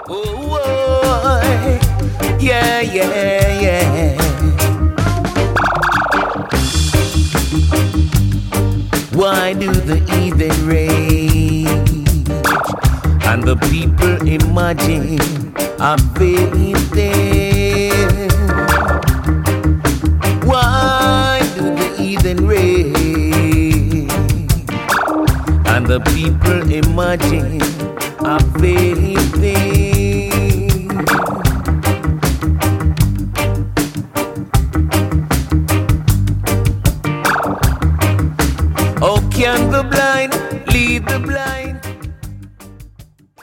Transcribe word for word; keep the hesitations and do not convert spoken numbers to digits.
Oh, boy. Yeah, yeah, yeah. Why do the heathen rage and the people imagine a fairy tale? Why do the heathen rage and the people imagine a fairy tale?